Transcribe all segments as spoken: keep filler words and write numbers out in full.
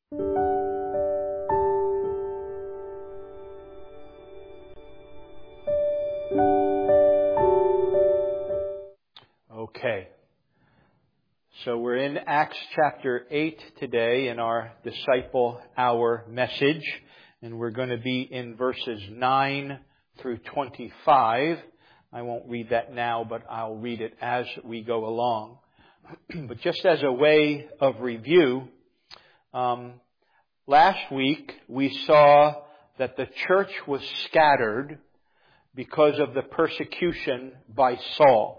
Okay. So we're in Acts chapter eight today in our Disciple Hour message. And we're going to be in verses nine through twenty-five. I won't read that now, but I'll read it as we go along. But just as a way of review, um, last week we saw that the church was scattered because of the persecution by Saul.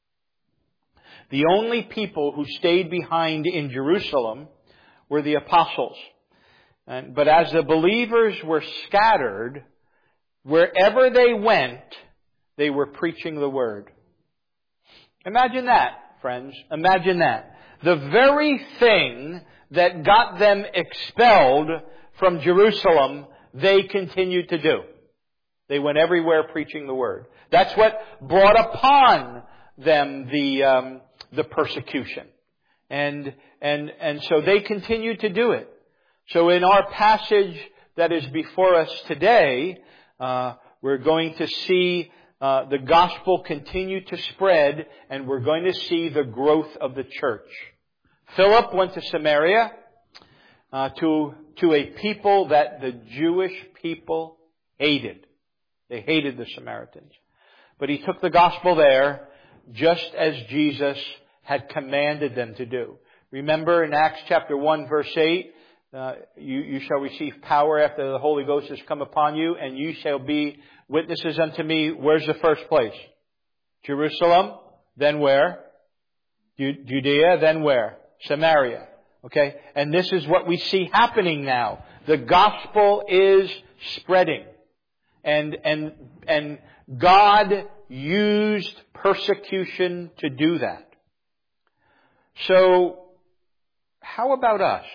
The only people who stayed behind in Jerusalem were the apostles. And, but as the believers were scattered, wherever they went, they were preaching the word. Imagine that, friends. Imagine that. The very thing that got them expelled from Jerusalem, they continued to do. They went everywhere preaching the word. That's what brought upon them the um, the persecution. And and and so they continued to do it. So in our passage that is before us today, uh, we're going to see uh, the gospel continue to spread, and we're going to see the growth of the church. Philip went to Samaria, uh, to to a people that the Jewish people hated. They hated the Samaritans. But he took the gospel there, just as Jesus had commanded them to do. Remember in Acts chapter one verse eight, uh, you, you shall receive power after the Holy Ghost has come upon you, and you shall be witnesses unto me. Where's the first place? Jerusalem. Then where? Judea. Then where? Samaria. Okay? And this is what we see happening now. The gospel is spreading. And, and, and God used persecution to do that. So, how about us?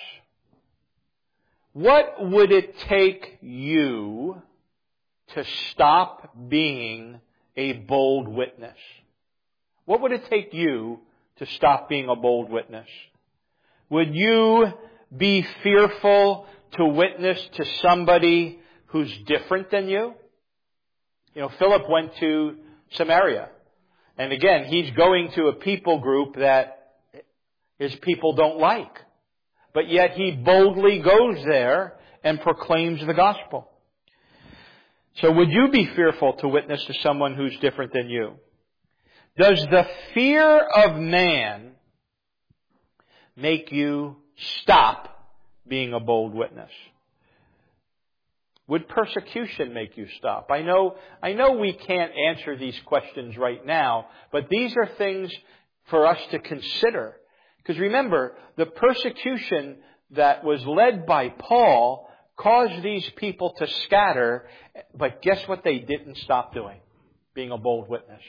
What would it take you to stop being a bold witness? What would it take you to stop being a bold witness? Would you be fearful to witness to somebody who's different than you? You know, Philip went to Samaria. And again, he's going to a people group that his people don't like. But yet he boldly goes there and proclaims the gospel. So would you be fearful to witness to someone who's different than you? Does the fear of man make you stop being a bold witness? Would persecution make you stop? I know, I know we can't answer these questions right now, but these are things for us to consider. Because remember, the persecution that was led by Paul caused these people to scatter, but guess what they didn't stop doing? Being a bold witness.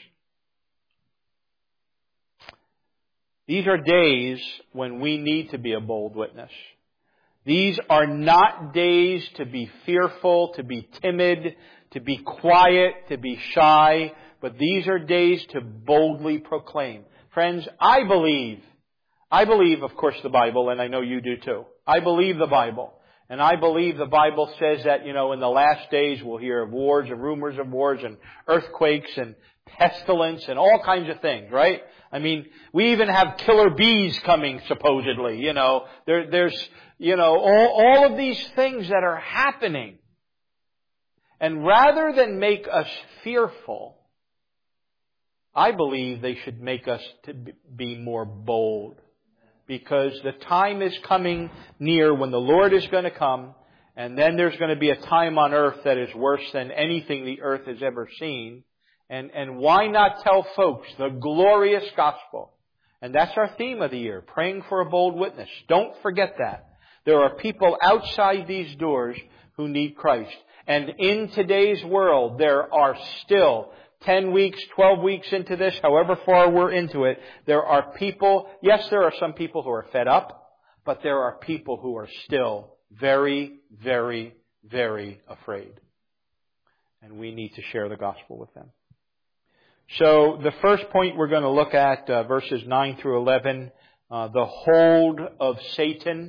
These are days when we need to be a bold witness. These are not days to be fearful, to be timid, to be quiet, to be shy, but these are days to boldly proclaim. Friends, I believe, I believe, of course, the Bible, and I know you do too. I believe the Bible. And I believe the Bible says that, you know, in the last days we'll hear of wars and rumors of wars and earthquakes and pestilence and all kinds of things, right? I mean, we even have killer bees coming, supposedly, you know. There, there's, you know, all, all of these things that are happening. And rather than make us fearful, I believe they should make us to be more bold. Because the time is coming near when the Lord is going to come, and then there's going to be a time on earth that is worse than anything the earth has ever seen. And, and why not tell folks the glorious gospel? And that's our theme of the year, praying for a bold witness. Don't forget that. There are people outside these doors who need Christ. And in today's world, there are still ten weeks, twelve weeks into this, however far we're into it, there are people, yes, there are some people who are fed up, but there are people who are still very, very, very afraid. And we need to share the gospel with them. So the first point we're going to look at, uh, verses nine through eleven, uh, the hold of Satan.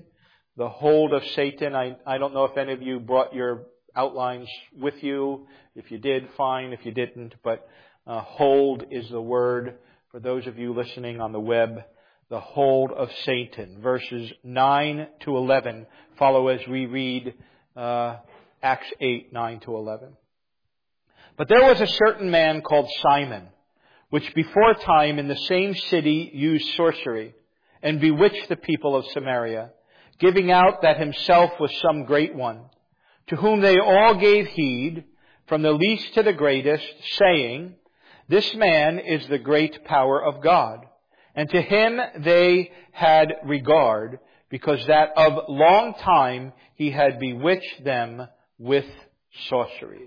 the hold of Satan. I, I don't know if any of you brought your outlines with you. If you did, fine. If you didn't, but uh, hold is the word for those of you listening on the web. The hold of Satan. Verses nine to eleven follow as we read uh, Acts eight, nine to eleven. But there was a certain man called Simon, which before time in the same city used sorcery, and bewitched the people of Samaria, giving out that himself was some great one, to whom they all gave heed, from the least to the greatest, saying, This man is the great power of God. And to him they had regard, because that of long time he had bewitched them with sorceries.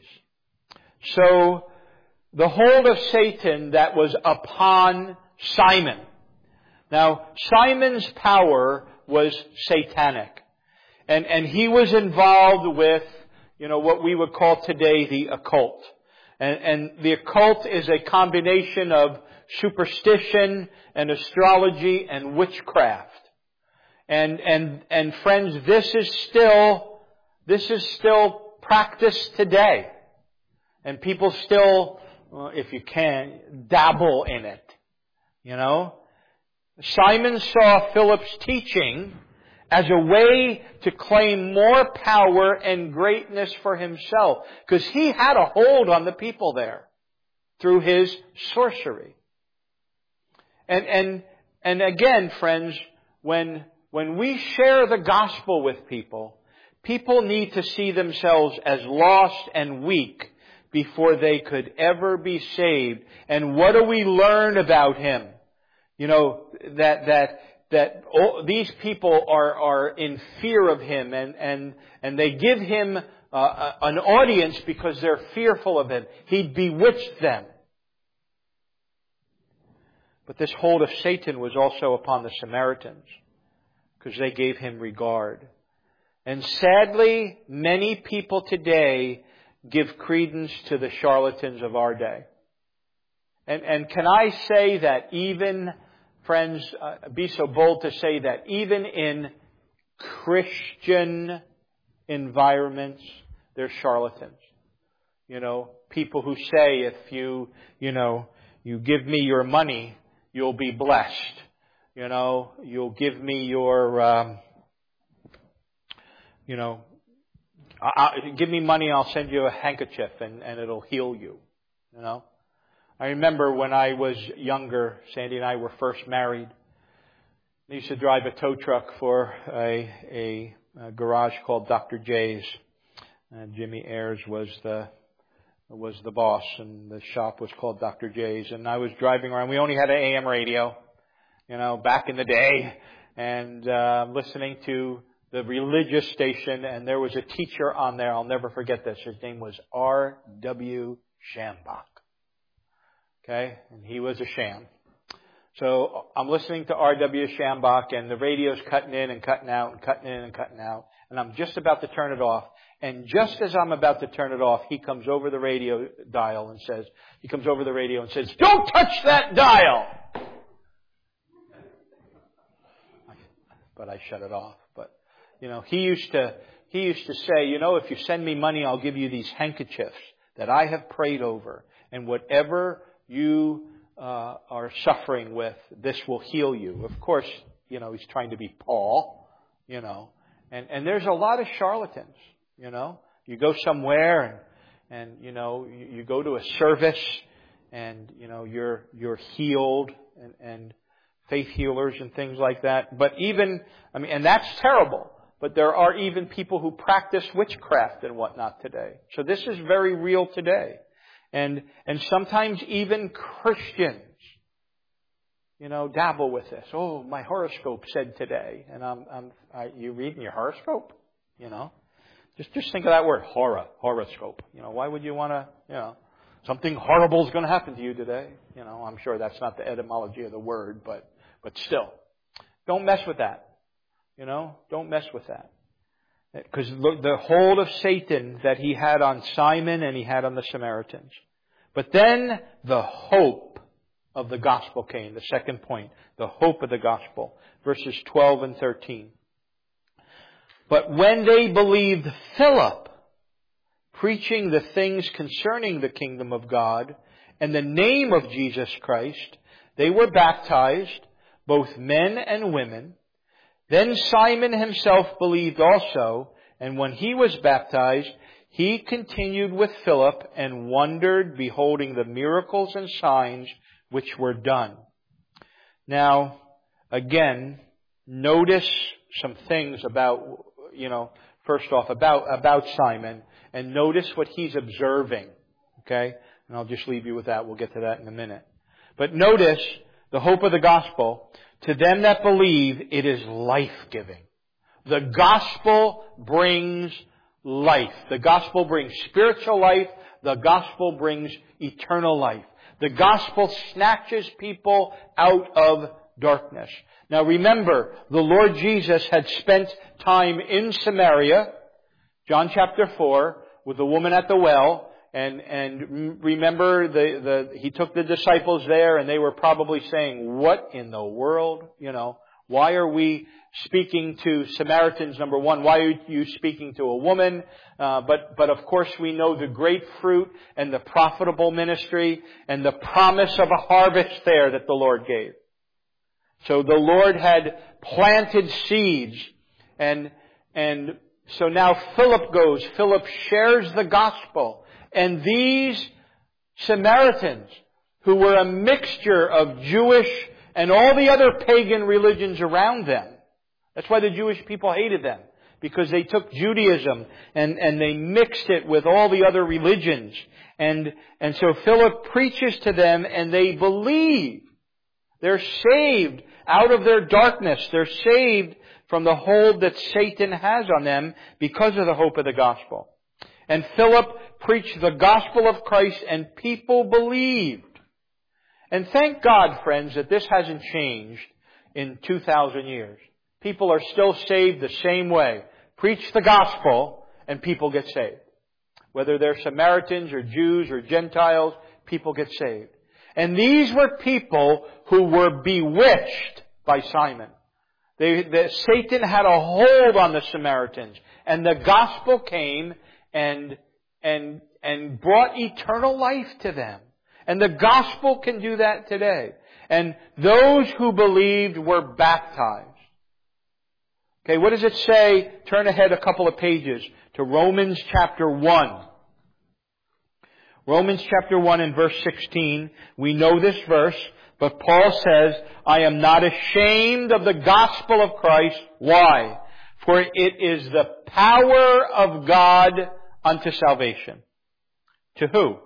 So, the hold of Satan that was upon Simon. Now, Simon's power was satanic. And, and he was involved with, you know, what we would call today the occult. And, and the occult is a combination of superstition and astrology and witchcraft. And, and, and friends, this is still, this is still practiced today. And people still, well, if you can, dabble in it. You know? Simon saw Philip's teaching as a way to claim more power and greatness for himself. Because he had a hold on the people there through his sorcery. And, and, and again, friends, when, when we share the gospel with people, people need to see themselves as lost and weak before they could ever be saved. And what do we learn about him? You know, that, that, that all, these people are, are in fear of him, and, and, and they give him uh, an audience because they're fearful of him. He bewitched them. But this hold of Satan was also upon the Samaritans, because they gave him regard. And sadly, many people today give credence to the charlatans of our day. And, and can I say that even, friends, uh, be so bold to say that even in Christian environments, there's charlatans. You know, people who say if you, you know, you give me your money, you'll be blessed. You know, you'll give me your, um, you know, I, give me money, I'll send you a handkerchief and, and it'll heal you. You know, I remember when I was younger, Sandy and I were first married. I used to drive a tow truck for a, a, a garage called Doctor J's. And Jimmy Ayers was the was the boss, and the shop was called Doctor J's. And I was driving around. We only had an A M radio, you know, back in the day, and uh, listening to the religious station. And there was a teacher on there. I'll never forget this. His name was R W Schambach. Okay, and he was a sham. So I'm listening to R W Schambach, and the radio's cutting in and cutting out and cutting in and cutting out. And I'm just about to turn it off. And just as I'm about to turn it off, he comes over the radio dial and says, he comes over the radio and says, "Don't touch that dial!" But I shut it off. But, you know, he used to, he used to say, you know, if you send me money, I'll give you these handkerchiefs that I have prayed over. And whatever you uh, are suffering with, this will heal you. Of course, you know, he's trying to be Paul, you know. And, and there's a lot of charlatans, you know. You go somewhere and, and you know, you, you go to a service and, you know, you're, you're healed and, and faith healers and things like that. But even, I mean, and that's terrible. But there are even people who practice witchcraft and whatnot today. So this is very real today. And, and sometimes even Christians, you know, dabble with this. Oh, my horoscope said today. And I'm, I'm, I, you reading your horoscope? You know, just, just think of that word, horror, horoscope. You know, why would you want to, you know, something horrible is going to happen to you today? You know, I'm sure that's not the etymology of the word, but, but still, don't mess with that. You know, don't mess with that. Because the hold of Satan that he had on Simon and he had on the Samaritans. But then the hope of the gospel came. The second point, the hope of the gospel. Verses twelve and thirteen. But when they believed Philip, preaching the things concerning the kingdom of God and the name of Jesus Christ, they were baptized, both men and women. Then Simon himself believed also, and when he was baptized, he continued with Philip and wondered, beholding the miracles and signs which were done. Now, again, notice some things about, you know, first off, about, about Simon, and notice what he's observing. Okay? And I'll just leave you with that. We'll get to that in a minute. But notice the hope of the gospel. To them that believe, it is life-giving. The gospel brings life. The gospel brings spiritual life. The gospel brings eternal life. The gospel snatches people out of darkness. Now remember, the Lord Jesus had spent time in Samaria, John chapter four, with the woman at the well. And, and remember, the, the, he took the disciples there and they were probably saying, what in the world? You know, why are we speaking to Samaritans, number one? Why are you speaking to a woman? Uh, but, but of course we know the great fruit and the profitable ministry and the promise of a harvest there that the Lord gave. So the Lord had planted seeds, and, and so now Philip goes. Philip shares the gospel. And these Samaritans, who were a mixture of Jewish and all the other pagan religions around them, that's why the Jewish people hated them, because they took Judaism and, and they mixed it with all the other religions. And, and so Philip preaches to them and they believe. They're saved out of their darkness. They're saved from the hold that Satan has on them because of the hope of the gospel. And Philip preached the gospel of Christ and people believed. And thank God, friends, that this hasn't changed in two thousand years. People are still saved the same way. Preach the gospel and people get saved. Whether they're Samaritans or Jews or Gentiles, people get saved. And these were people who were bewitched by Simon. They, the, Satan had a hold on the Samaritans, and the gospel came and and and brought eternal life to them. And the gospel can do that today. And those who believed were baptized. Okay, what does it say? Turn ahead a couple of pages to Romans chapter one. Romans chapter one and verse sixteen. We know this verse, but Paul says, I am not ashamed of the gospel of Christ. Why? For it is the power of God unto salvation. To who?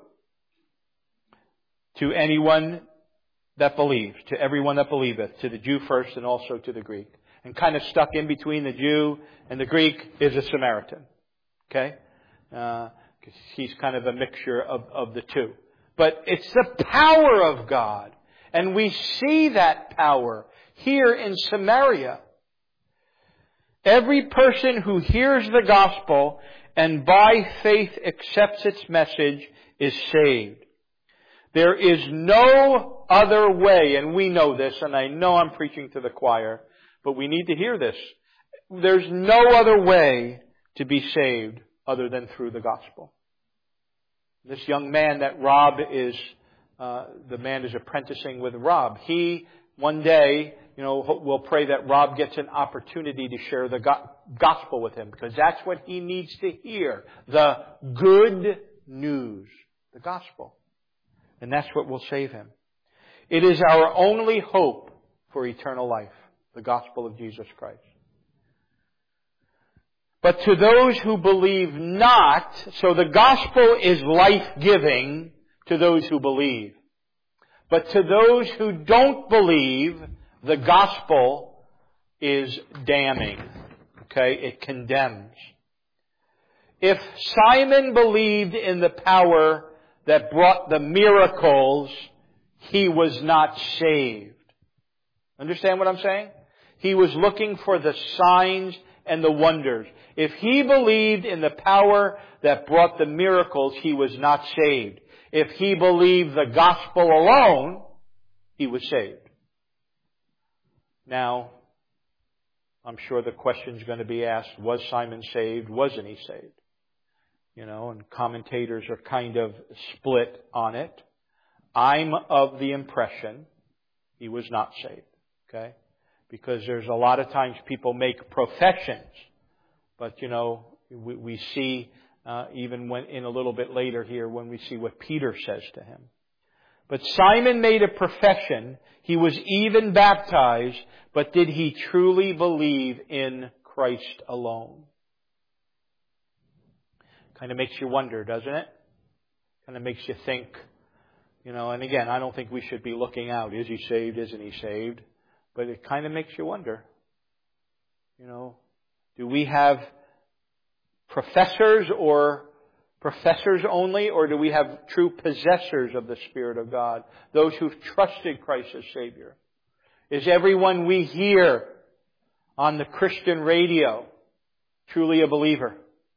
To anyone that believes. To everyone that believeth. To the Jew first and also to the Greek. And kind of stuck in between the Jew and the Greek is a Samaritan. Okay? Uh, he's kind of a mixture of, of the two. But it's the power of God. And we see that power here in Samaria. Every person who hears the gospel and by faith accepts its message is saved. There is no other way, and we know this, and I know I'm preaching to the choir, but we need to hear this. There's no other way to be saved other than through the gospel. This young man that Rob is, uh, the man is apprenticing with Rob. He, one day, you know, we'll pray that Rob gets an opportunity to share the go- gospel with him, because that's what he needs to hear. The good news. The gospel. And that's what will save him. It is our only hope for eternal life. The gospel of Jesus Christ. But to those who believe not, so the gospel is life-giving to those who believe. But to those who don't believe, the gospel is damning. Okay? It condemns. If Simon believed in the power that brought the miracles, he was not saved. Understand what I'm saying? He was looking for the signs and the wonders. If he believed in the power that brought the miracles, he was not saved. If he believed the gospel alone, he was saved. Now, I'm sure the question's going to be asked, was Simon saved? Wasn't he saved? You know, and commentators are kind of split on it. I'm of the impression he was not saved. Okay? Because there's a lot of times people make professions. But, you know, we, we see, uh, even when in a little bit later here, when we see what Peter says to him. But Simon made a profession. He was even baptized. But did he truly believe in Christ alone? Kind of makes you wonder, doesn't it? Kind of makes you think, you know, and again, I don't think we should be looking out. Is he saved? Isn't he saved? But it kind of makes you wonder. You know, do we have professors or professors only, or do we have true possessors of the Spirit of God? Those who've trusted Christ as Savior. Is everyone we hear on the Christian radio truly a believer?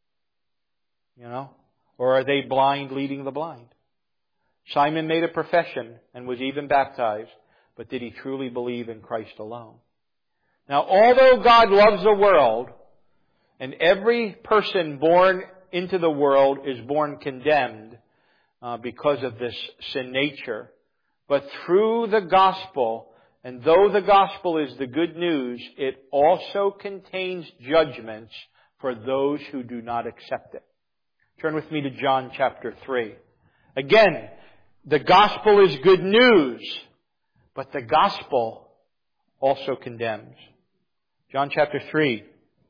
You know? Or are they blind leading the blind? Simon made a profession and was even baptized, but did he truly believe in Christ alone? Now, although God loves the world, and every person born into the world is born condemned uh, because of this sin nature, but through the gospel, and though the gospel is the good news, it also contains judgments for those who do not accept it. Turn with me to John chapter three. Again, the gospel is good news, but the gospel also condemns. John chapter three.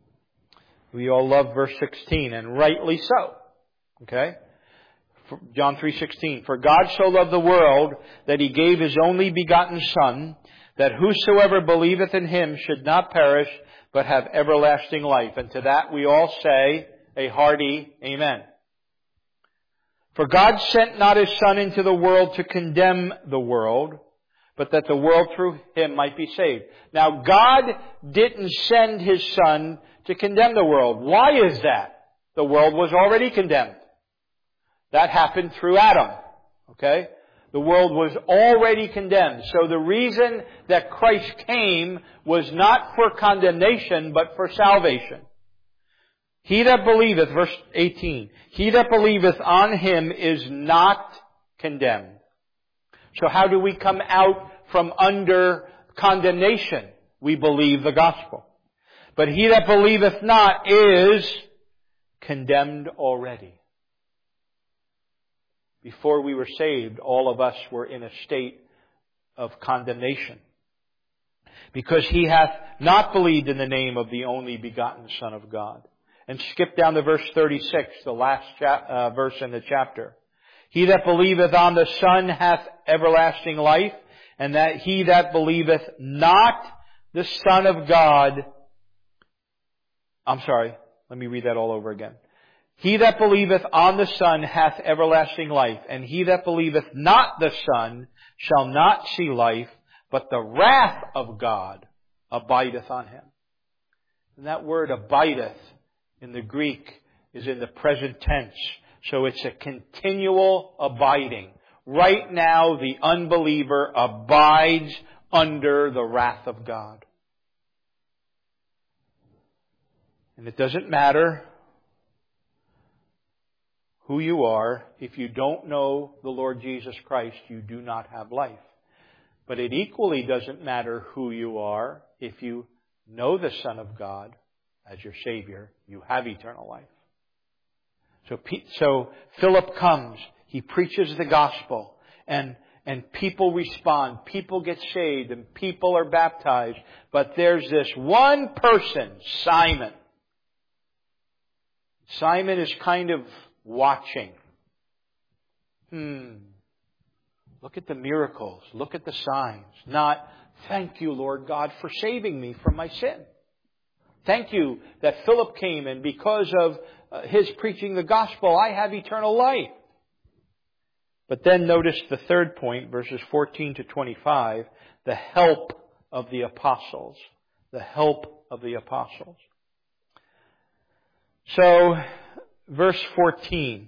We all love verse sixteen, and rightly so. Okay? John three sixteen. For God so loved the world that He gave His only begotten Son, that whosoever believeth in Him should not perish, but have everlasting life. And to that we all say a hearty amen. For God sent not His Son into the world to condemn the world, but that the world through Him might be saved. Now, God didn't send His Son to condemn the world. Why is that? The world was already condemned. That happened through Adam. Okay? The world was already condemned. So the reason that Christ came was not for condemnation, but for salvation. He that believeth, verse eighteen, he that believeth on Him is not condemned. So how do we come out from under condemnation? We believe the gospel. But he that believeth not is condemned already. Before we were saved, all of us were in a state of condemnation. Because he hath not believed in the name of the only begotten Son of God. And skip down to verse thirty-six, the last cha- uh, verse in the chapter. He that believeth on the Son hath everlasting life, and that he that believeth not the Son of God... I'm sorry, let me read that all over again. He that believeth on the Son hath everlasting life, and he that believeth not the Son shall not see life, but the wrath of God abideth on him. And that word abideth in the Greek is in the present tense. So it's a continual abiding. Right now, the unbeliever abides under the wrath of God. And it doesn't matter who you are. If you don't know the Lord Jesus Christ, you do not have life. But it equally doesn't matter who you are. If you know the Son of God as your Savior, you have eternal life. So, so Philip comes. He preaches the gospel. And, and people respond. People get saved. And people are baptized. But there's this one person, Simon. Simon is kind of watching. Hmm. Look at the miracles. Look at the signs. Not, thank you, Lord God, for saving me from my sin. Thank you that Philip came, and because of uh, his preaching the gospel, I have eternal life. But then notice the third point, verses fourteen to twenty-five, the help of the apostles. The help of the apostles. So, verse fourteen.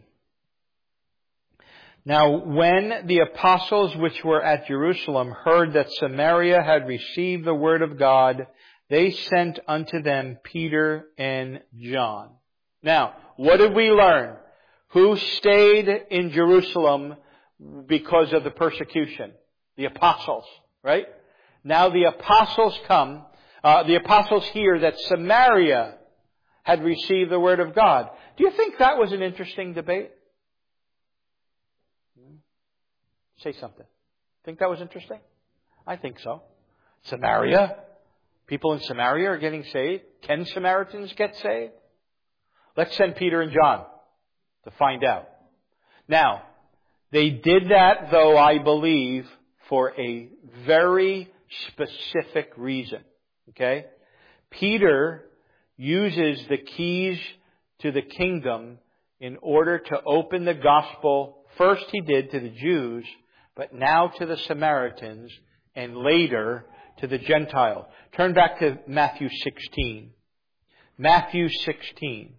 Now, when the apostles which were at Jerusalem heard that Samaria had received the word of God, they sent unto them Peter and John. Now, what did we learn? Who stayed in Jerusalem because of the persecution? The apostles, right? Now the apostles come, uh, the apostles hear that Samaria had received the word of God. Do you think that was an interesting debate? Say something. Think that was interesting? I think so. Samaria? People in Samaria are getting saved? Can Samaritans get saved? Let's send Peter and John to find out. Now, they did that, though, I believe, for a very specific reason. Okay? Peter uses the keys to the kingdom in order to open the gospel. First he did to the Jews, but now to the Samaritans, and later to the Gentiles. Turn back to Matthew sixteen. Matthew sixteen.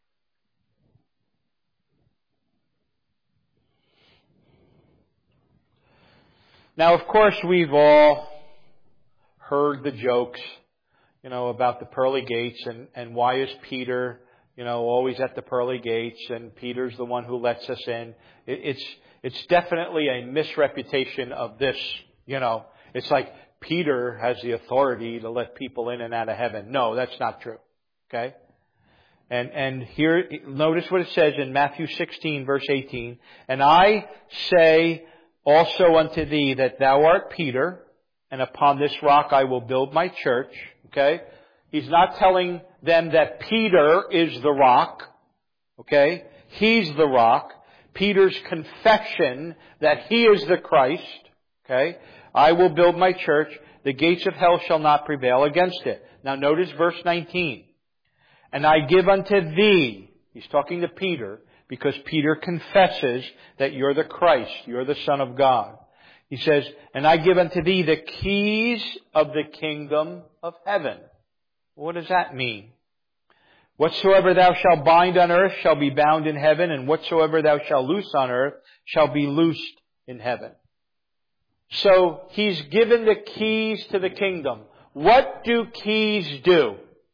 Now, of course, we've all heard the jokes, you know, about the pearly gates and, and why is Peter, you know, always at the pearly gates and Peter's the one who lets us in. It, it's, it's definitely a misreputation of this, you know. It's like Peter has the authority to let people in and out of heaven. No, that's not true. Okay? And, and here, notice what it says in Matthew sixteen, verse eighteen. And I say also unto thee that thou art Peter, and upon this rock I will build my church. Okay? He's not telling them that Peter is the rock. Okay? He's the rock. Peter's confession that he is the Christ. Okay? I will build my church. The gates of hell shall not prevail against it. Now notice verse nineteen. And I give unto thee. He's talking to Peter because Peter confesses that you're the Christ. You're the Son of God. He says, and I give unto thee the keys of the kingdom of heaven. What does that mean? Whatsoever thou shalt bind on earth shall be bound in heaven, and whatsoever thou shalt loose on earth shall be loosed in heaven. So he's given the keys to the kingdom. What do keys do?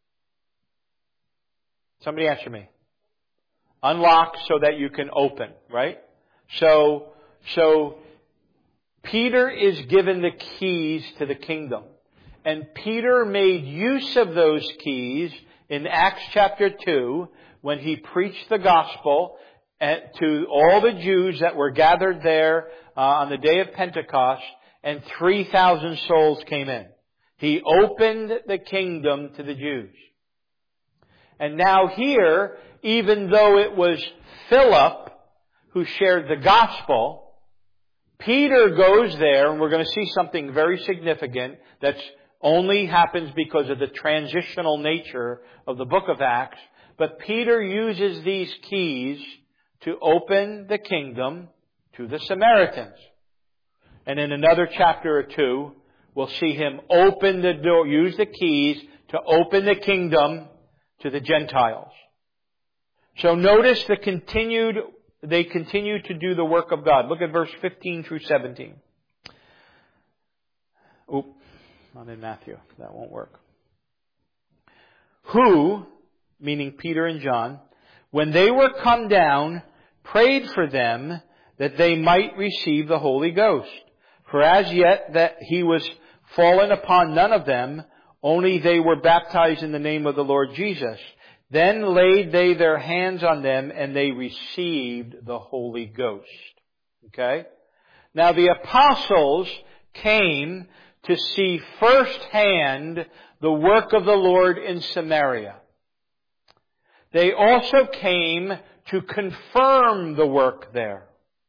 Somebody answer me. Unlock so that you can open, right? So, so Peter is given the keys to the kingdom. And Peter made use of those keys in Acts chapter two when he preached the gospel to all the Jews that were gathered there uh, on the day of Pentecost, and three thousand souls came in. He opened the kingdom to the Jews. And now here, even though it was Philip who shared the gospel, Peter goes there, and we're going to see something very significant that only happens because of the transitional nature of the book of Acts. But Peter uses these keys to open the kingdom to the Samaritans. And in another chapter or two, we'll see him open the door, use the keys to open the kingdom to the Gentiles. So notice the continued, they continue to do the work of God. Look at verse fifteen through seventeen. Oop, not in Matthew. That won't work. Who, meaning Peter and John, when they were come down, prayed for them that they might receive the Holy Ghost. For as yet that he was fallen upon none of them, only they were baptized in the name of the Lord Jesus. Then laid they their hands on them, and they received the Holy Ghost. Okay? Now the apostles came to see firsthand the work of the Lord in Samaria. They also came to confirm the work there.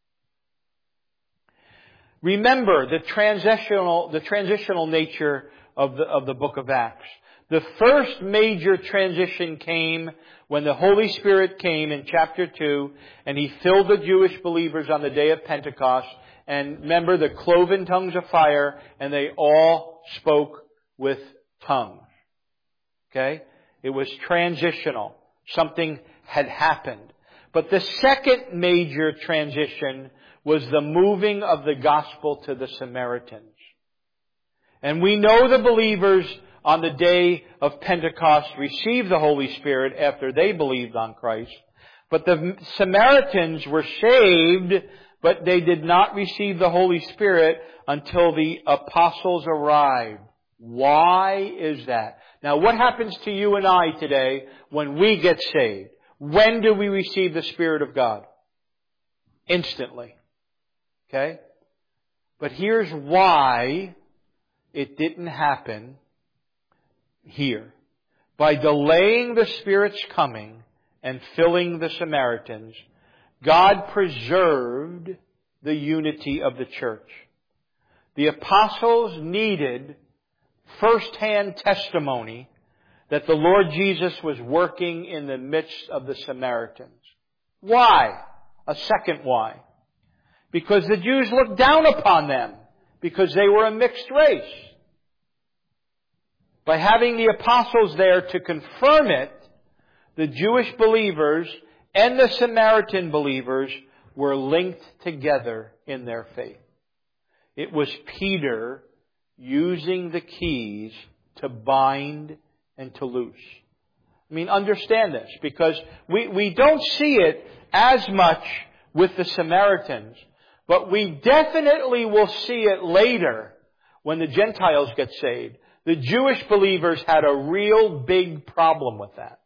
Remember the transitional, the transitional nature of the, of the book of Acts. The first major transition came when the Holy Spirit came in chapter two, and He filled the Jewish believers on the day of Pentecost. And remember the cloven tongues of fire, and they all spoke with tongues. Okay? It was transitional. Something had happened. But the second major transition was the moving of the gospel to the Samaritans. And we know the believers on the day of Pentecost received the Holy Spirit after they believed on Christ. But the Samaritans were saved, but they did not receive the Holy Spirit until the apostles arrived. Why is that? Now, what happens to you and I today when we get saved? When do we receive the Spirit of God? Instantly. Okay? But here's why it didn't happen here. By delaying the Spirit's coming and filling the Samaritans, God preserved the unity of the church. The apostles needed first-hand testimony that the Lord Jesus was working in the midst of the Samaritans. Why? A second why. Because the Jews looked down upon them because they were a mixed race. By having the apostles there to confirm it, the Jewish believers and the Samaritan believers were linked together in their faith. It was Peter using the keys to bind and to loose. I mean, understand this, because we, we don't see it as much with the Samaritans, but we definitely will see it later when the Gentiles get saved. The Jewish believers had a real big problem with that.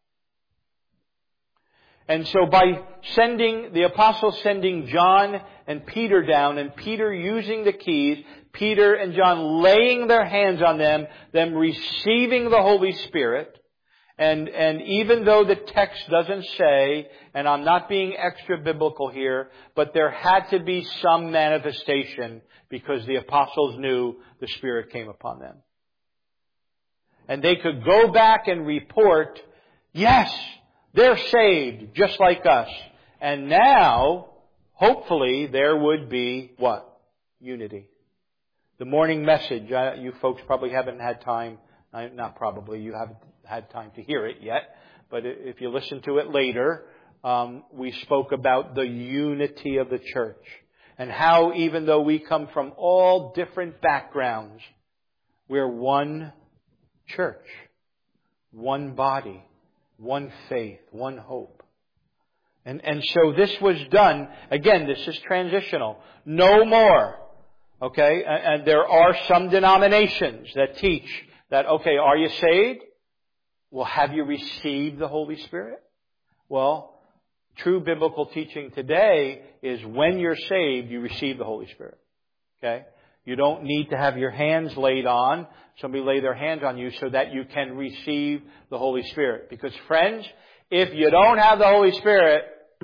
And so by sending, the apostles sending John and Peter down, and Peter using the keys, Peter and John laying their hands on them, them receiving the Holy Spirit, and, and even though the text doesn't say, and I'm not being extra biblical here, but there had to be some manifestation because the apostles knew the Spirit came upon them. And they could go back and report, yes, they're saved, just like us. And now, hopefully, there would be what? Unity. The morning message, uh, you folks probably haven't had time, uh, not probably, you haven't had time to hear it yet, but if you listen to it later, um, we spoke about the unity of the church. And how even though we come from all different backgrounds, we're one church, one body, one faith, one hope. And, and so this was done. Again, this is transitional. No more. Okay? And, and there are some denominations that teach that, okay, are you saved? Well, have you received the Holy Spirit? Well, true biblical teaching today is when you're saved, you receive the Holy Spirit. Okay? You don't need to have your hands laid on. Somebody lay their hands on you so that you can receive the Holy Spirit. Because friends, if you don't have the Holy Spirit,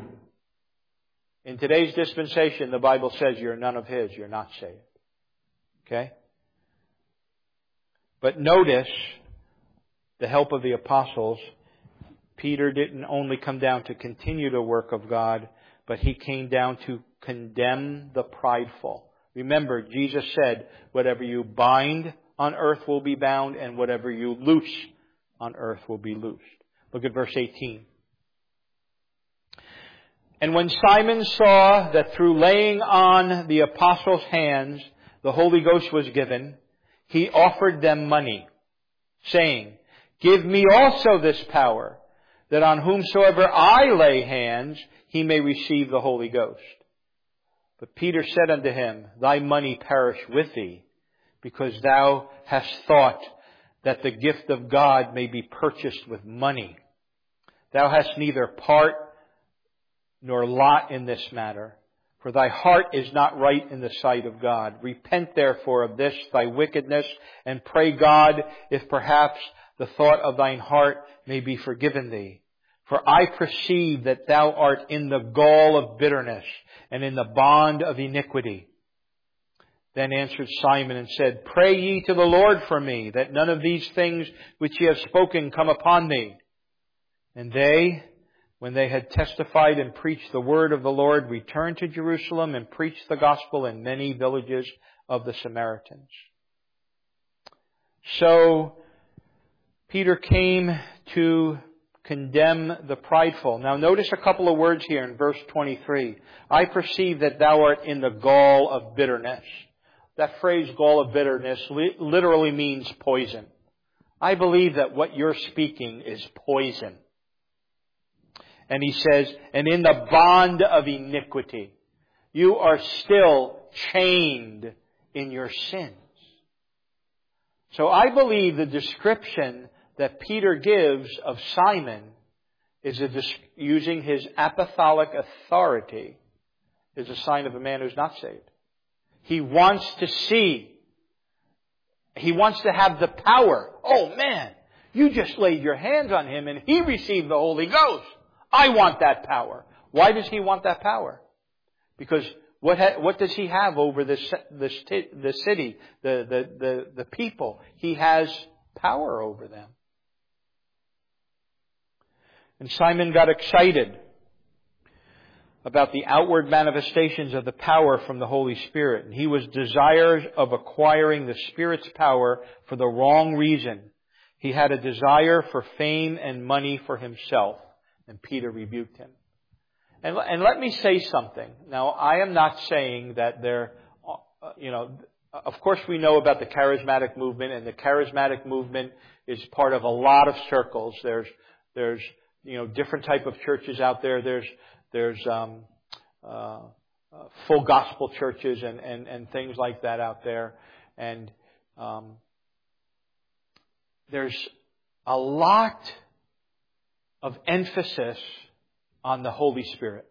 in today's dispensation, the Bible says you're none of His. You're not saved. Okay? But notice the help of the apostles. Peter didn't only come down to continue the work of God, but he came down to condemn the prideful. Remember, Jesus said, whatever you bind on earth will be bound, and whatever you loose on earth will be loosed. Look at verse eighteen. And when Simon saw that through laying on the apostles' hands the Holy Ghost was given, he offered them money, saying, give me also this power, that on whomsoever I lay hands, he may receive the Holy Ghost. But Peter said unto him, thy money perish with thee, because thou hast thought that the gift of God may be purchased with money. Thou hast neither part nor lot in this matter, for thy heart is not right in the sight of God. Repent therefore of this thy wickedness, and pray God, if perhaps the thought of thine heart may be forgiven thee. For I perceive that thou art in the gall of bitterness, and in the bond of iniquity. Then answered Simon and said, pray ye to the Lord for me, that none of these things which ye have spoken come upon me. And they, when they had testified and preached the word of the Lord, returned to Jerusalem and preached the gospel in many villages of the Samaritans. So, Peter came to condemn the prideful. Now notice a couple of words here in verse twenty-three. I perceive that thou art in the gall of bitterness. That phrase, gall of bitterness, li- literally means poison. I believe that what you're speaking is poison. And he says, and in the bond of iniquity, you are still chained in your sins. So I believe the description that Peter gives of Simon is a, using his apostolic authority is a sign of a man who's not saved. He wants to see. He wants to have the power. Oh man, you just laid your hands on him and he received the Holy Ghost. I want that power. Why does he want that power? Because what ha- what does he have over the the, the city, the, the the the people? He has power over them. And Simon got excited about the outward manifestations of the power from the Holy Spirit. And he was desirous of acquiring the Spirit's power for the wrong reason. He had a desire for fame and money for himself. And Peter rebuked him. And, and let me say something. Now, I am not saying that there, uh, you know, of course we know about the charismatic movement, and the charismatic movement is part of a lot of circles. There's, there's, you know, different type of churches out there. There's, there's, um, uh, uh, full gospel churches and, and, and things like that out there. And, um, there's a lot of emphasis on the Holy Spirit.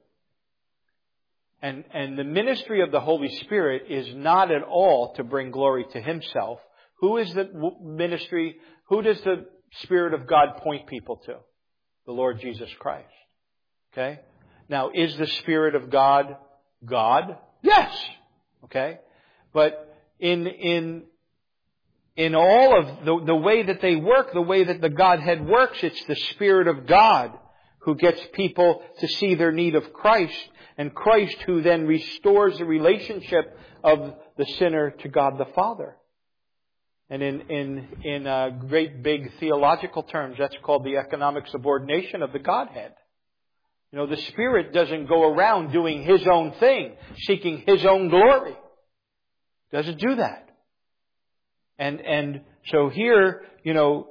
And, and the ministry of the Holy Spirit is not at all to bring glory to Himself. Who is the ministry? Who does the Spirit of God point people to? The Lord Jesus Christ. Okay? Now, is the Spirit of God God? Yes. Okay? But in, in, in all of the, the way that they work, the way that the Godhead works, it's the Spirit of God who gets people to see their need of Christ, and Christ who then restores the relationship of the sinner to God the Father. And in, in, in uh, great big theological terms, that's called the economic subordination of the Godhead. You know, the Spirit doesn't go around doing His own thing, seeking His own glory. Doesn't do that. And, and so here, you know,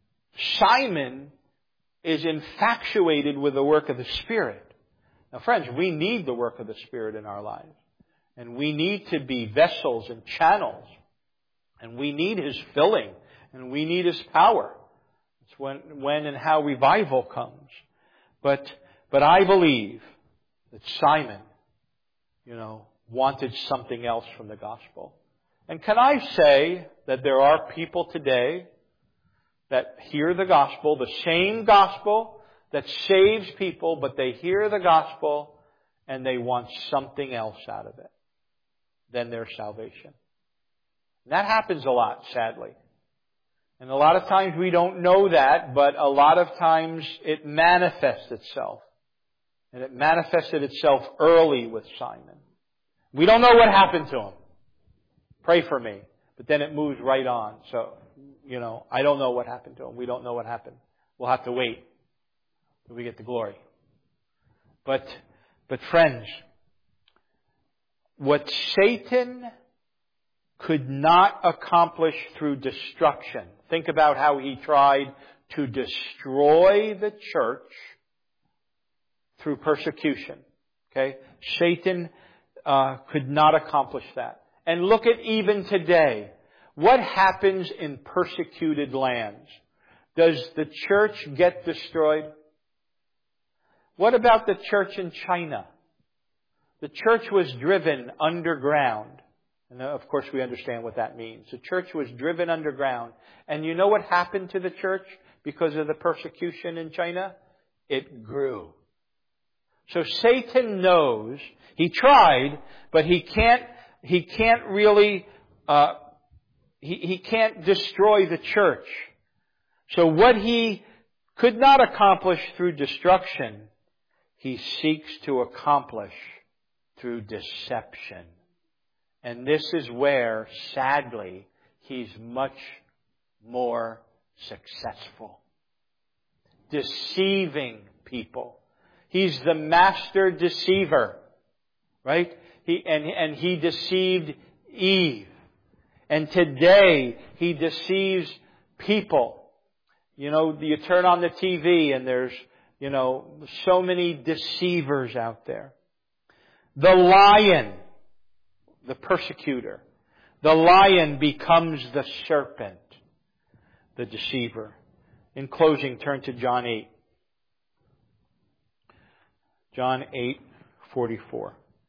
Simon is infatuated with the work of the Spirit. Now friends, we need the work of the Spirit in our lives. And we need to be vessels and channels. And we need His filling. And we need His power. It's when, when and how revival comes. But, but I believe that Simon, you know, wanted something else from the gospel. And can I say that there are people today that hear the gospel, the same gospel that saves people, but they hear the gospel and they want something else out of it than their salvation. And that happens a lot, sadly. And a lot of times we don't know that, but a lot of times it manifests itself. And it manifested itself early with Simon. We don't know what happened to him. Pray for me. But then it moves right on. So, you know, I don't know what happened to him. We don't know what happened. We'll have to wait till we get the glory. But, but friends, what Satan could not accomplish through destruction. Think about how he tried to destroy the church through persecution. Okay? Satan uh, could not accomplish that. And look at even today. What happens in persecuted lands? Does the church get destroyed? What about the church in China? The church was driven underground. And of course we understand what that means. The church was driven underground. And you know what happened to the church because of the persecution in China? It grew. So Satan knows, he tried, but he can't, he can't really, uh, he, he can't destroy the church. So what he could not accomplish through destruction, he seeks to accomplish through deception. And this is where, sadly, he's much more successful. Deceiving people. He's the master deceiver. Right? He, and, and he deceived Eve. And today, he deceives people. You know, you turn on the T V and there's, you know, so many deceivers out there. The lion, the persecutor. The lion becomes the serpent, the deceiver. In closing, turn to John eight. John eight forty-four.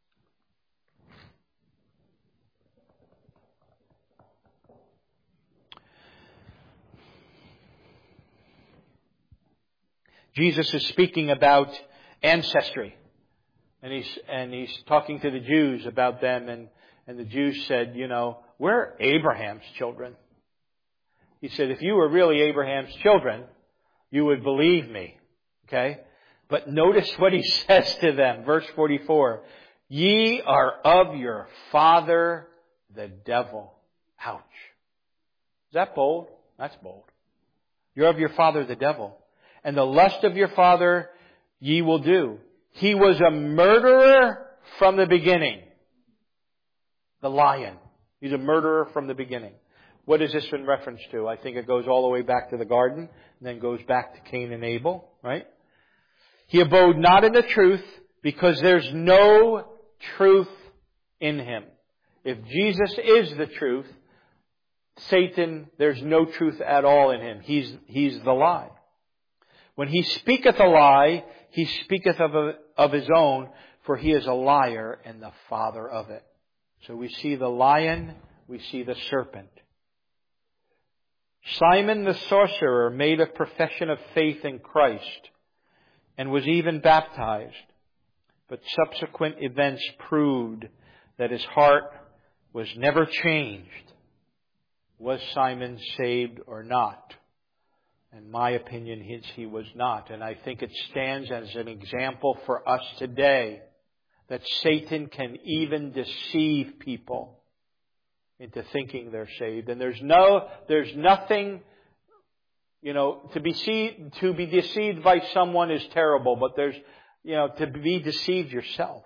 Jesus is speaking about ancestry. And he's, and he's talking to the Jews about them. And, and the Jews said, you know, we're Abraham's children. He said, if you were really Abraham's children, you would believe me. Okay? But notice what he says to them. Verse forty-four. Ye are of your father, the devil. Ouch. Is that bold? That's bold. You're of your father, the devil. And the lust of your father ye will do. He was a murderer from the beginning. The lion. He's a murderer from the beginning. What is this in reference to? I think it goes all the way back to the garden, and then goes back to Cain and Abel, right? He abode not in the truth, because there's no truth in him. If Jesus is the truth, Satan, there's no truth at all in him. He's, he's the lie. When he speaketh a lie, he speaketh of, a, of his own, for he is a liar and the father of it. So we see the lion, we see the serpent. Simon the sorcerer made a profession of faith in Christ and was even baptized. But subsequent events proved that his heart was never changed. Was Simon saved or not? In my opinion, he was not. And I think it stands as an example for us today that Satan can even deceive people into thinking they're saved. And there's no, there's nothing, you know, to be see, to be deceived by someone is terrible, but there's, you know, to be deceived yourself.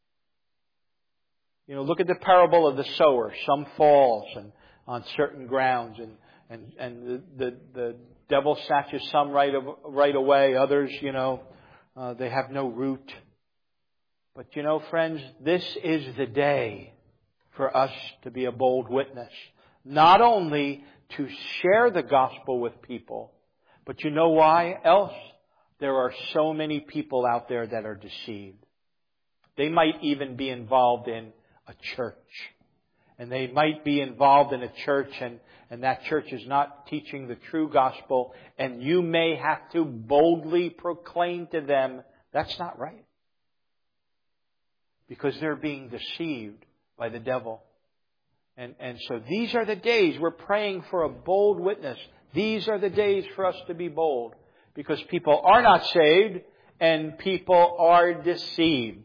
You know, look at the parable of the sower. Some falls and on certain grounds, and and and the the, the devil snatches some right of, right away. Others, you know, uh, they have no root. But you know, friends, this is the day for us to be a bold witness. Not only to share the gospel with people, but you know why else? There are so many people out there that are deceived. They might even be involved in a church. And they might be involved in a church and, and that church is not teaching the true gospel. And you may have to boldly proclaim to them, that's not right. Because they're being deceived by the devil. And, and so these are the days we're praying for a bold witness. These are the days for us to be bold. Because people are not saved and people are deceived.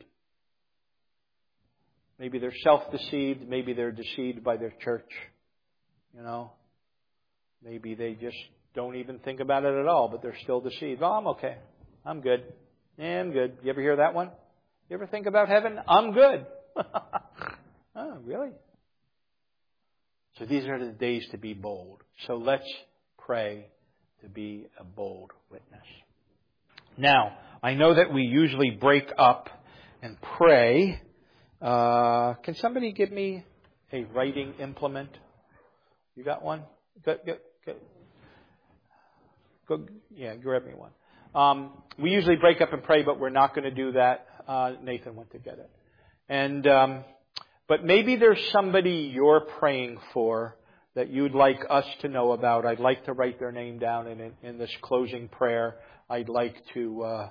Maybe they're self-deceived. Maybe they're deceived by their church. You know, maybe they just don't even think about it at all, but they're still deceived. Oh, I'm okay. I'm good. Yeah, I'm good. You ever hear that one? You ever think about heaven? I'm good. Oh, really? So these are the days to be bold. So let's pray to be a bold witness. Now, I know that we usually break up and pray. Uh, can somebody give me a writing implement? You got one? Go, go, go, go, yeah, grab me one. Um, we usually break up and pray, but we're not going to do that. Uh, Nathan went to get it. And, um, but maybe there's somebody you're praying for that you'd like us to know about. I'd like to write their name down in, in this closing prayer. I'd like to, uh,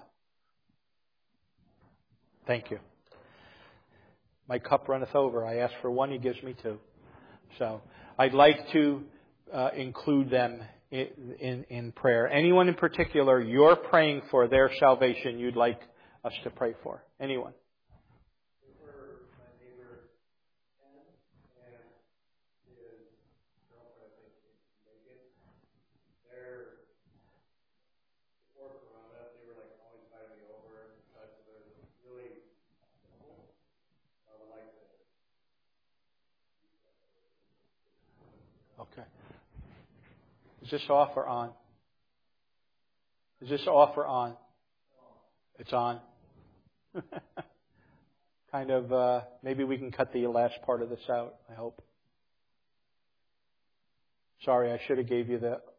thank you. My cup runneth over. I ask for one, He gives me two. So I'd like to uh, include them in, in, in prayer. Anyone in particular you're praying for their salvation you'd like us to pray for? Anyone? Okay. Is this off or on? Is this off or on? It's on. Kind of, uh, maybe we can cut the last part of this out, I hope. Sorry, I should have gave you the